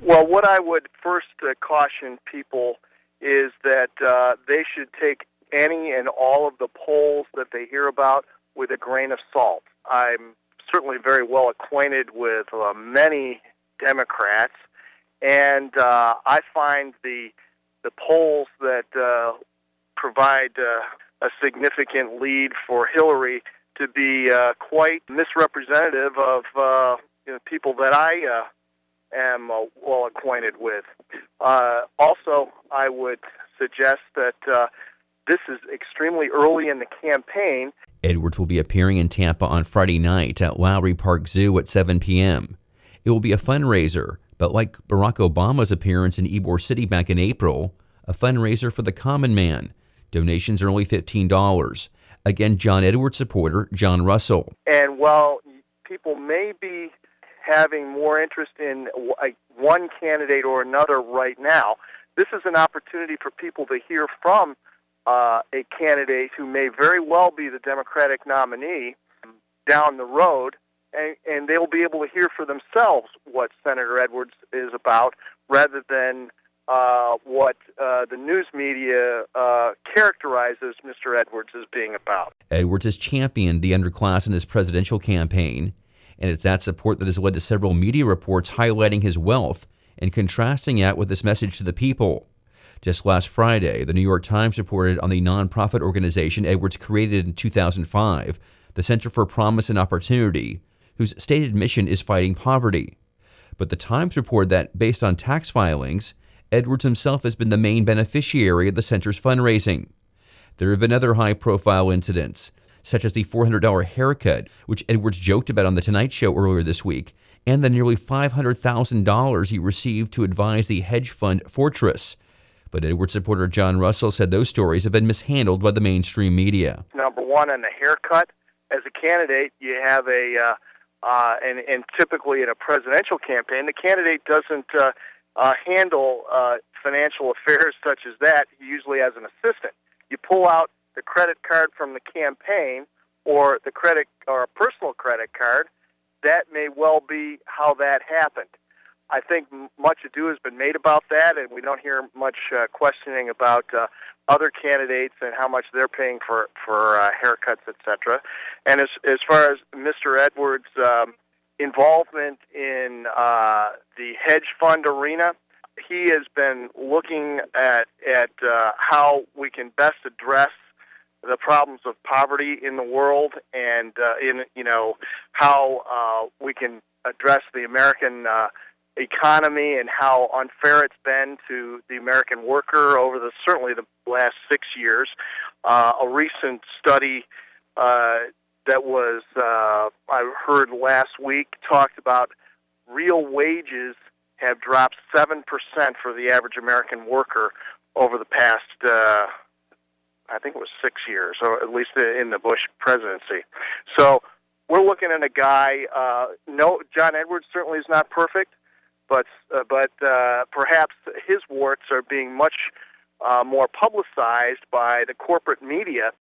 Well, what I would first caution people is that they should take any and all of the polls that they hear about with a grain of salt. I'm certainly very well acquainted with many Democrats, and I find the polls that provide a significant lead for Hillary to be quite misrepresentative of people that I am well acquainted with. Also, I would suggest that this is extremely early in the campaign. Edwards will be appearing in Tampa on Friday night at Lowry Park Zoo at 7 p.m. It will be a fundraiser, but like Barack Obama's appearance in Ybor City back in April, a fundraiser for the common man. Donations are only $15. Again, John Edwards supporter John Russell. And while people may be having more interest in one candidate or another right now, this is an opportunity for people to hear from a candidate who may very well be the Democratic nominee down the road, and they'll be able to hear for themselves what Senator Edwards is about, rather than what the news media characterizes Mr. Edwards as being about. Edwards has championed the underclass in his presidential campaign, and it's that support that has led to several media reports highlighting his wealth and contrasting it with his message to the people. Just last Friday, the New York Times reported on the nonprofit organization Edwards created in 2005, the Center for Promise and Opportunity, whose stated mission is fighting poverty. But the Times reported that, based on tax filings, Edwards himself has been the main beneficiary of the center's fundraising. There have been other high-profile incidents, such as the $400 haircut, which Edwards joked about on The Tonight Show earlier this week, and the nearly $500,000 he received to advise the hedge fund Fortress. But Edwards supporter John Russell said those stories have been mishandled by the mainstream media. Number one, on the haircut, as a candidate, you have and typically in a presidential campaign, the candidate doesn't handle financial affairs such as that. He usually has an assistant. You pull out the credit card from the campaign, or the credit or a personal credit card. That may well be how that happened. I think much ado has been made about that, and we don't hear much questioning about other candidates and how much they're paying for haircuts, etc. And as far as Mr. Edwards' involvement in the hedge fund arena, he has been looking at how we can best address the problems of poverty in the world, and how we can address the American economy and how unfair it's been to the American worker over certainly the last 6 years. A recent study that was I heard last week talked about real wages have dropped 7% for the average American worker over the past I think it was 6 years, or at least in the Bush presidency. So we're looking at a guy. No, John Edwards certainly is not perfect, but perhaps his warts are being much more publicized by the corporate media